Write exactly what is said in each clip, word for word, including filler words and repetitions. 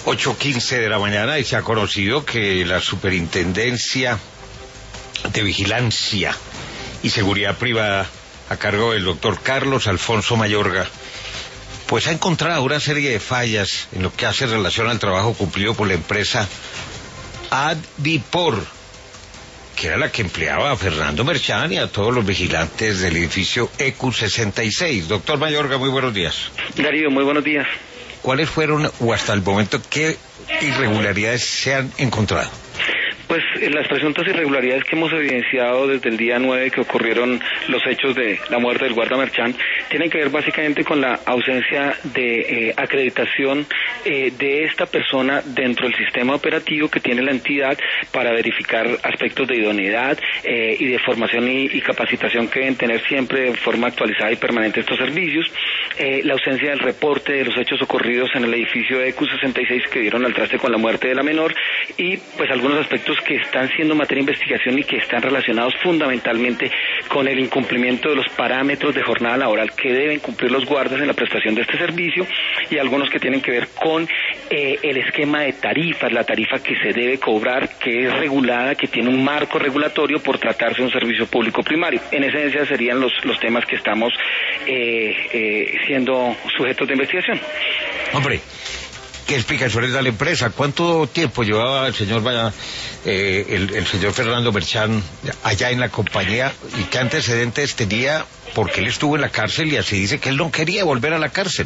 ocho quince de la mañana y se ha conocido que la Superintendencia de Vigilancia y Seguridad Privada, a cargo del doctor Carlos Alfonso Mayorga, pues ha encontrado una serie de fallas en lo que hace relación al trabajo cumplido por la empresa Advipor, que era la que empleaba a Fernando Merchán y a todos los vigilantes del edificio E Q sesenta y seis. Doctor Mayorga, muy buenos días. Darío, muy buenos días. ¿Cuáles fueron, o hasta el momento, qué irregularidades se han encontrado? Pues las presuntas irregularidades que hemos evidenciado desde el día nueve que ocurrieron los hechos de la muerte del guarda Merchán tienen que ver básicamente con la ausencia de eh, acreditación eh, de esta persona dentro del sistema operativo que tiene la entidad para verificar aspectos de idoneidad eh, y de formación y, y capacitación que deben tener siempre de forma actualizada y permanente estos servicios, eh, la ausencia del reporte de los hechos ocurridos en el edificio E Q sesenta y seis que dieron al traste con la muerte de la menor y pues algunos aspectos que están siendo materia de investigación y que están relacionados fundamentalmente con el incumplimiento de los parámetros de jornada laboral que deben cumplir los guardas en la prestación de este servicio y algunos que tienen que ver con eh, el esquema de tarifas, la tarifa que se debe cobrar, que es regulada, que tiene un marco regulatorio por tratarse de un servicio público primario. En esencia serían los, los temas que estamos eh, eh, siendo sujetos de investigación. Hombre, ¿qué explicaciones da la empresa? ¿Cuánto tiempo llevaba el señor eh, el, el señor Fernando Merchán allá en la compañía y qué antecedentes tenía? Porque él estuvo en la cárcel y así dice que él no quería volver a la cárcel.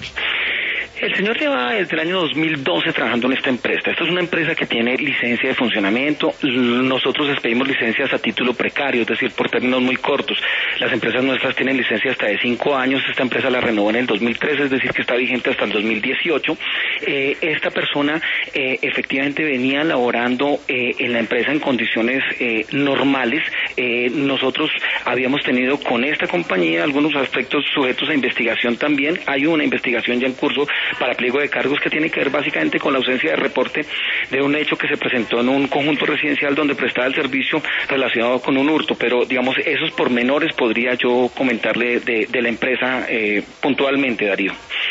El señor lleva desde el año dos mil doce trabajando en esta empresa. Esta es una empresa que tiene licencia de funcionamiento. Nosotros expedimos licencias a título precario, es decir, por términos muy cortos. Las empresas nuestras tienen licencia hasta de cinco años. Esta empresa la renovó en el dos mil trece, es decir, que está vigente hasta el dos mil dieciocho. Eh, esta persona eh, efectivamente venía laborando eh, en la empresa en condiciones eh, normales. Eh, nosotros habíamos tenido con esta compañía algunos aspectos sujetos a investigación también. Hay una investigación ya en curso para pliego de cargos que tiene que ver básicamente con la ausencia de reporte de un hecho que se presentó en un conjunto residencial donde prestaba el servicio relacionado con un hurto, pero digamos esos pormenores podría yo comentarle de, de la empresa eh, puntualmente, Darío.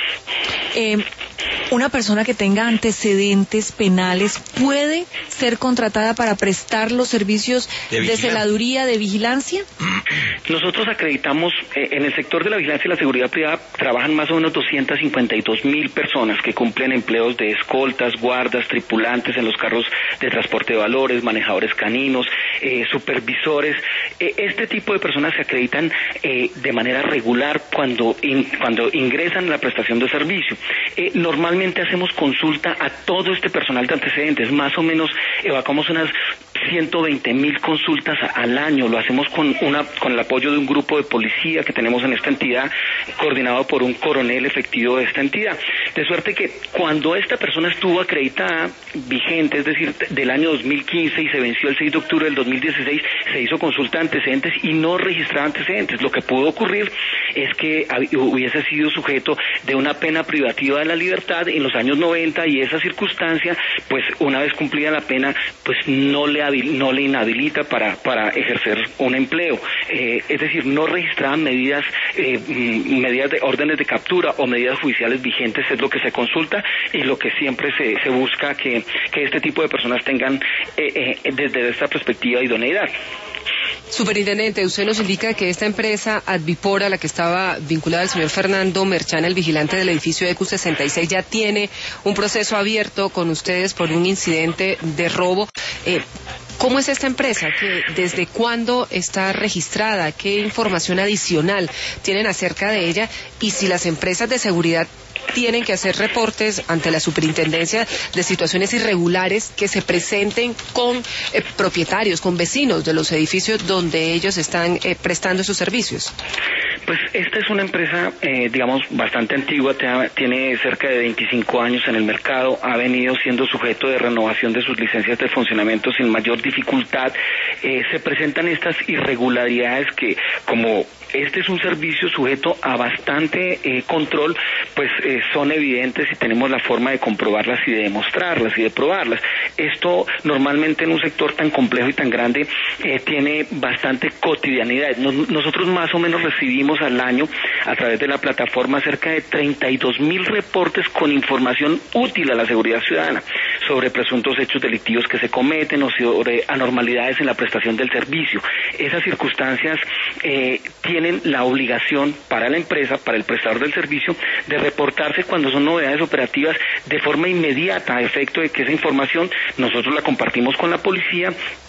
Eh, una persona que tenga antecedentes penales puede ser contratada para prestar los servicios de, de celaduría, de vigilancia. Nosotros acreditamos eh, en el sector de la vigilancia y la seguridad privada trabajan más o menos doscientas cincuenta y dos mil personas que cumplen empleos de escoltas, guardas, tripulantes en los carros de transporte de valores, manejadores caninos, eh, supervisores. Eh, este tipo de personas se acreditan eh, de manera regular cuando in, cuando ingresan a la prestación de servicio. Eh, normalmente hacemos consulta a todo este personal de antecedentes, más o menos evacuamos unas ciento veinte mil consultas al año, lo hacemos con una con el apoyo de un grupo de policía que tenemos en esta entidad, coordinado por un coronel efectivo de esta entidad, de suerte que cuando esta persona estuvo acreditada, vigente, es decir, del año dos mil quince y se venció el seis de octubre del dos mil dieciséis, se hizo consulta de antecedentes y no registraba antecedentes. Lo que pudo ocurrir es que hubiese sido sujeto de una pena privativa de la libertad en los años noventa y esa circunstancia, pues una vez cumplida la pena, pues no le habil, no le inhabilita para para ejercer un empleo. Eh, es decir, no registraban medidas eh, medidas de órdenes de captura o medidas judiciales vigentes, es lo que se consulta y lo que siempre se, se busca que, que este tipo de personas tengan eh, eh, desde esta perspectiva idoneidad. Superintendente, usted nos indica que esta empresa Advipor, a la que estaba vinculada el señor Fernando Merchán, el vigilante del edificio E Q sesenta y seis, ya tiene un proceso abierto con ustedes por un incidente de robo. Eh, ¿Cómo es esta empresa? ¿Qué, ¿Desde cuándo está registrada? ¿Qué información adicional tienen acerca de ella? Y si las empresas de seguridad tienen que hacer reportes ante la superintendencia de situaciones irregulares que se presenten con eh, propietarios, con vecinos de los edificios donde ellos están eh, prestando sus servicios. Pues esta es una empresa, eh, digamos, bastante antigua, tiene cerca de veinticinco años en el mercado, ha venido siendo sujeto de renovación de sus licencias de funcionamiento sin mayor dificultad. Eh, se presentan estas irregularidades que, como este es un servicio sujeto a bastante eh, control, pues eh, son evidentes y tenemos la forma de comprobarlas y de demostrarlas y de probarlas. Esto normalmente en un sector tan complejo y tan grande eh, tiene bastante cotidianidad. Nos, nosotros más o menos recibimos al año a través de la plataforma cerca de treinta y dos mil reportes con información útil a la seguridad ciudadana sobre presuntos hechos delictivos que se cometen o sobre anormalidades en la prestación del servicio. Esas circunstancias eh, tienen la obligación para la empresa, para el prestador del servicio, de reportarse cuando son novedades operativas de forma inmediata, a efecto de que esa información nosotros la compartimos con la policía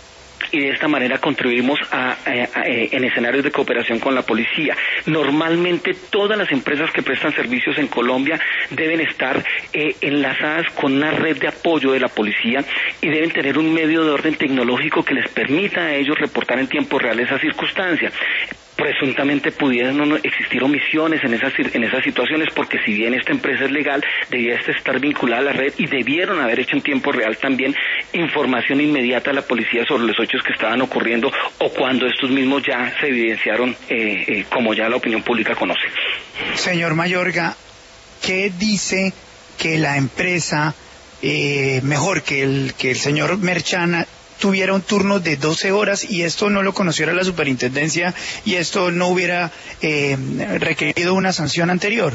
y de esta manera contribuimos a, a, a, en escenarios de cooperación con la policía. Normalmente todas las empresas que prestan servicios en Colombia deben estar eh, enlazadas con una red de apoyo de la policía y deben tener un medio de orden tecnológico que les permita a ellos reportar en tiempo real esa circunstancia. Presuntamente pudieran existir omisiones en esas en esas situaciones, porque si bien esta empresa es legal, debía estar vinculada a la red y debieron haber hecho en tiempo real también información inmediata a la policía sobre los hechos que estaban ocurriendo o cuando estos mismos ya se evidenciaron, eh, eh, como ya la opinión pública conoce. Señor Mayorga, ¿qué dice que la empresa, eh, mejor que el, que el señor Merchán, tuviera un turno de doce horas y esto no lo conociera la superintendencia y esto no hubiera eh, requerido una sanción anterior?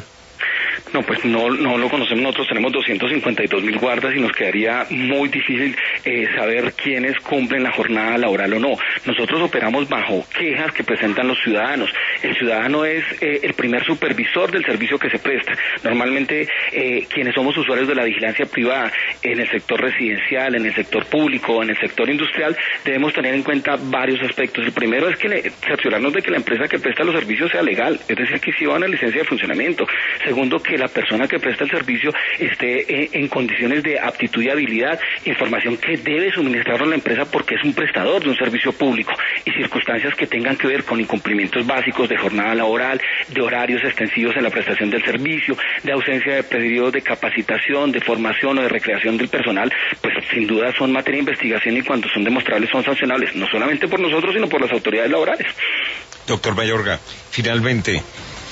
No, pues no no lo conocemos. Nosotros tenemos doscientos cincuenta y dos mil guardas y nos quedaría muy difícil eh, saber quiénes cumplen la jornada laboral o no. Nosotros operamos bajo quejas que presentan los ciudadanos. El ciudadano es eh, el primer supervisor del servicio que se presta. Normalmente eh, quienes somos usuarios de la vigilancia privada en el sector residencial, en el sector público, en el sector industrial, debemos tener en cuenta varios aspectos. El primero es que le, cerciorarnos de que la empresa que presta los servicios sea legal, es decir, que exhiba una licencia de funcionamiento. Segundo, que la persona que presta el servicio esté eh, en condiciones de aptitud y habilidad, información que debe suministrar a la empresa porque es un prestador de un servicio público, y circunstancias que tengan que ver con incumplimientos básicos de jornada laboral, de horarios extensivos en la prestación del servicio, de ausencia de periodos de capacitación, de formación o de recreación del personal, pues sin duda son materia de investigación y cuando son demostrables son sancionables, no solamente por nosotros sino por las autoridades laborales. Doctor Mayorga, finalmente,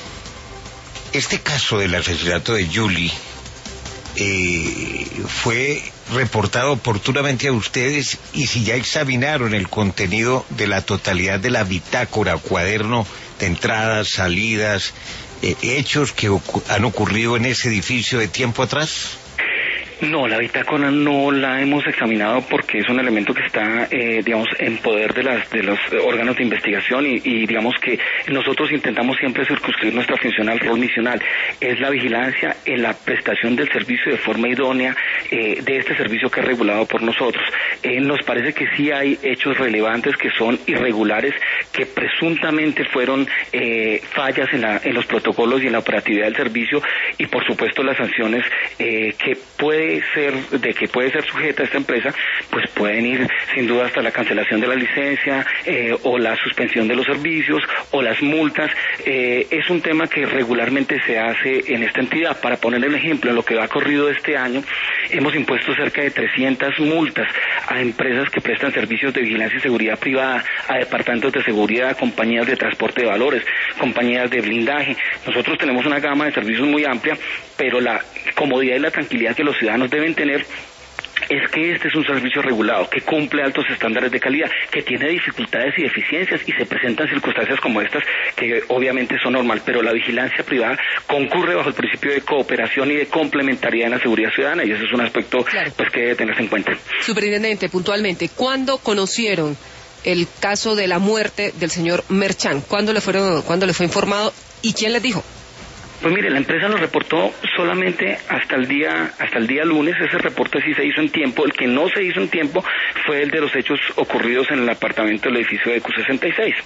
este caso del asesinato de Julie eh, fue reportado oportunamente a ustedes, y si ya examinaron el contenido de la totalidad de la bitácora, cuaderno de entradas, salidas, eh, hechos que ocu- han ocurrido en ese edificio de tiempo atrás. No, la bitácora no la hemos examinado porque es un elemento que está, eh, digamos, en poder de las de los órganos de investigación y, y digamos que nosotros intentamos siempre circunscribir nuestra función al rol misional. Es la vigilancia en la prestación del servicio de forma idónea eh, de este servicio que es regulado por nosotros. Eh, nos parece que sí hay hechos relevantes que son irregulares, que presuntamente fueron eh, fallas en, la, en los protocolos y en la operatividad del servicio, y por supuesto las sanciones eh, que puede ser de que puede ser sujeta a esta empresa, pues pueden ir sin duda hasta la cancelación de la licencia eh, o la suspensión de los servicios o las multas. Eh, es un tema que regularmente se hace en esta entidad. Para poner el ejemplo, en lo que ha corrido este año, hemos impuesto cerca de trescientas multas a empresas que prestan servicios de vigilancia y seguridad privada, a departamentos de seguridad, compañías de transporte de valores, compañías de blindaje. Nosotros tenemos una gama de servicios muy amplia, pero la comodidad y la tranquilidad que los ciudadanos deben tener es que este es un servicio regulado, que cumple altos estándares de calidad, que tiene dificultades y deficiencias y se presentan circunstancias como estas que obviamente son normal, pero la vigilancia privada concurre bajo el principio de cooperación y de complementariedad en la seguridad ciudadana, y ese es un aspecto claro, pues que debe tenerse en cuenta. Superintendente, puntualmente, ¿cuándo conocieron el caso de la muerte del señor Merchán? ¿Cuándo le fueron, cuándo le fue informado y quién les dijo? Pues mire, la empresa nos reportó solamente hasta el día hasta el día lunes. Ese reporte sí se hizo en tiempo. El que no se hizo en tiempo fue el de los hechos ocurridos en el apartamento del edificio de Q sesenta y seis.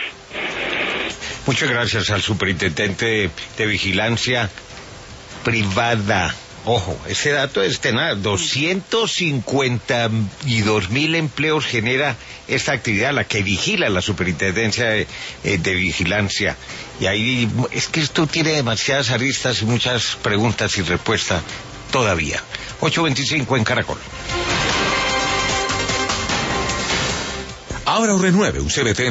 Muchas gracias al superintendente de Vigilancia Privada. Ojo, ese dato es tenaz. doscientos cincuenta y dos mil empleos genera esta actividad, la que vigila la superintendencia de, eh, de vigilancia. Y ahí es que esto tiene demasiadas aristas y muchas preguntas sin respuesta todavía. ocho veinticinco en Caracol. Ahora renueve un C B T